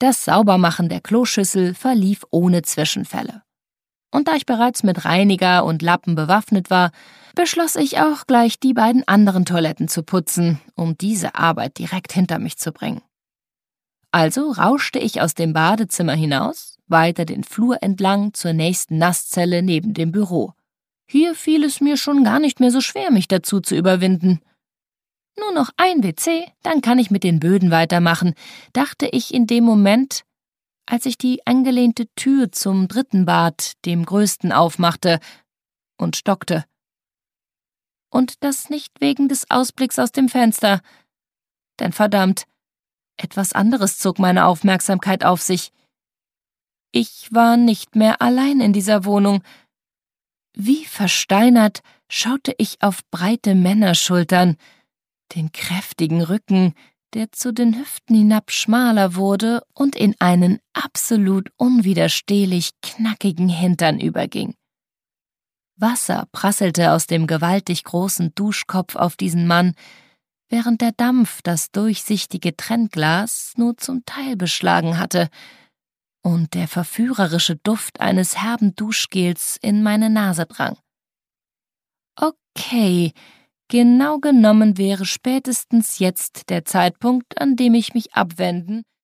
Das Saubermachen der Kloschüssel verlief ohne Zwischenfälle. Und da ich bereits mit Reiniger und Lappen bewaffnet war, beschloss ich auch gleich, die beiden anderen Toiletten zu putzen, um diese Arbeit direkt hinter mich zu bringen. Also rauschte ich aus dem Badezimmer hinaus, weiter den Flur entlang zur nächsten Nasszelle neben dem Büro. Hier fiel es mir schon gar nicht mehr so schwer, mich dazu zu überwinden. Nur noch ein WC, dann kann ich mit den Böden weitermachen, dachte ich in dem Moment, als ich die angelehnte Tür zum dritten Bad, dem größten, aufmachte und stockte. Und das nicht wegen des Ausblicks aus dem Fenster. Denn verdammt, etwas anderes zog meine Aufmerksamkeit auf sich. Ich war nicht mehr allein in dieser Wohnung. Wie versteinert schaute ich auf breite Männerschultern, den kräftigen Rücken, der zu den Hüften hinab schmaler wurde und in einen absolut unwiderstehlich knackigen Hintern überging. Wasser prasselte aus dem gewaltig großen Duschkopf auf diesen Mann, während der Dampf das durchsichtige Trennglas nur zum Teil beschlagen hatte und der verführerische Duft eines herben Duschgels in meine Nase drang. Okay, genau genommen wäre spätestens jetzt der Zeitpunkt, an dem ich mich abwenden